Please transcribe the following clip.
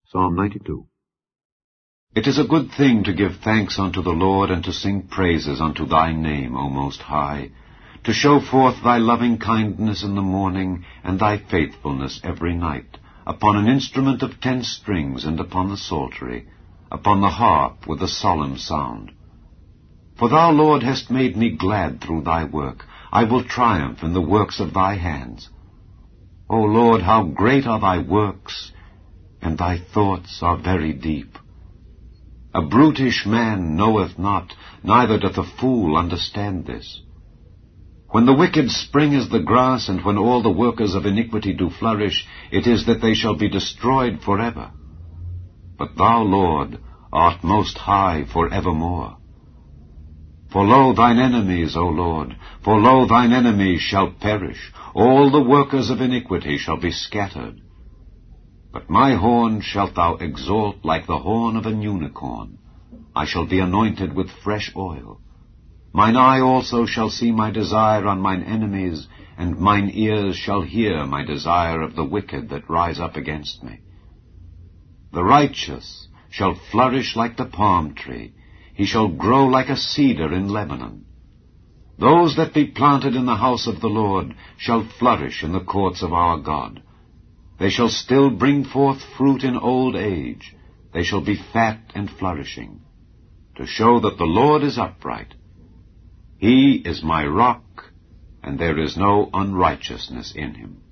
Psalm 92. It is a good thing to give thanks unto the Lord, and to sing praises unto thy name, O Most High, to show forth thy loving kindness in the morning, and thy faithfulness every night, upon an instrument of 10 strings, and upon the psaltery, upon the harp with a solemn sound. For thou, Lord, hast made me glad through thy work. I will triumph in the works of thy hands. O Lord, how great are thy works, and thy thoughts are very deep. A brutish man knoweth not, neither doth a fool understand this. When the wicked spring as the grass, and when all the workers of iniquity do flourish, it is that they shall be destroyed forever. But thou, Lord, art most high for evermore. For lo, thine enemies, O Lord, for lo, thine enemies shall perish. All the workers of iniquity shall be scattered. But my horn shalt thou exalt like the horn of an unicorn. I shall be anointed with fresh oil. Mine eye also shall see my desire on mine enemies, and mine ears shall hear my desire of the wicked that rise up against me. The righteous shall flourish like the palm tree. He shall grow like a cedar in Lebanon. Those that be planted in the house of the Lord shall flourish in the courts of our God. They shall still bring forth fruit in old age. They shall be fat and flourishing, to show that the Lord is upright. He is my rock, and there is no unrighteousness in him.